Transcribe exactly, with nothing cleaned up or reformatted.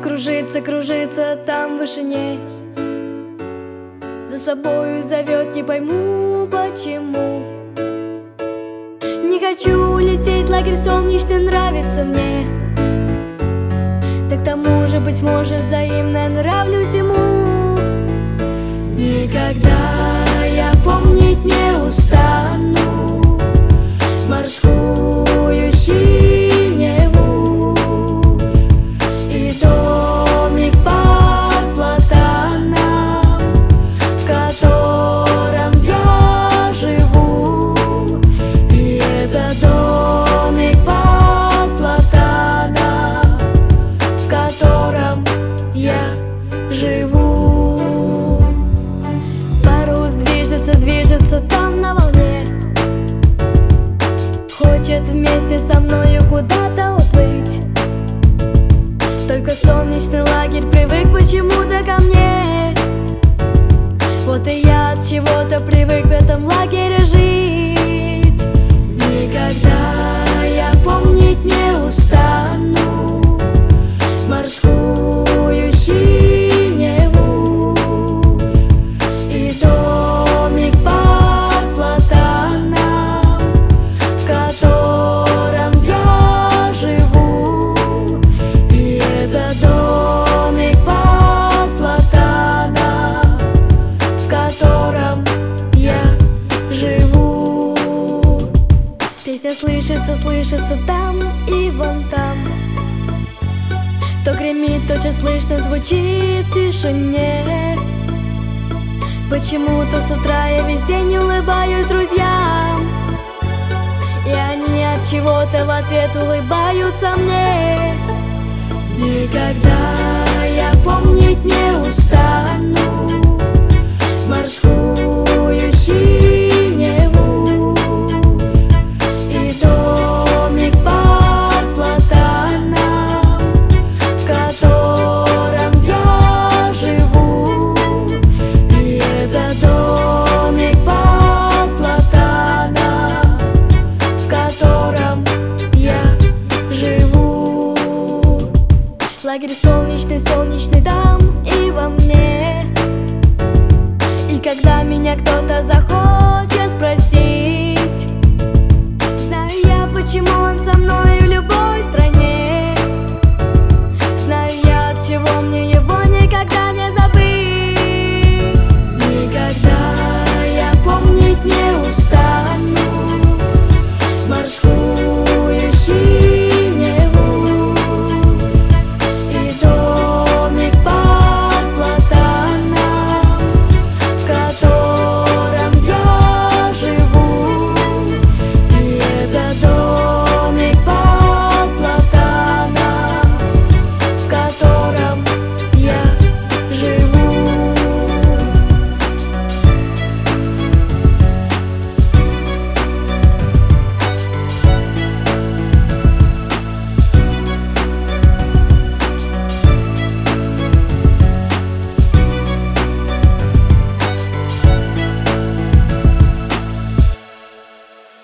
кружится, кружится там в вышине, за собою зовет, не пойму почему. Не хочу лететь, лагерь солнечный нравится мне, так к тому же, быть может, взаимно нравлюсь ему. Никогда я помнить не устану морскую синеву и домик под платаном, в котором я живу. И это домик под платаном, в котором я живу. Парус движется, движется там на волне, хочет вместе со мною куда-то уплыть. Только солнечный лагерь привык почему-то ко мне. Вот и я от чего-то привык в этом лагере жить. Никогда я помнить не устану морскую синеву и домик под платаном, в котором я живу. И это домик под платаном, в котором я живу. Песня слышится, слышится там и вон там, то гремит, то же слышно звучит в тишине. Почему-то с утра я весь день улыбаюсь друзьям, и они от чего-то в ответ улыбаются мне. Никогда я помнить не устану морскую синеву и домик под платаном, в котором я живу. И это домик под платаном, в котором я живу. Лагерь солнечный, солнечный там и во мне. И когда меня кто-то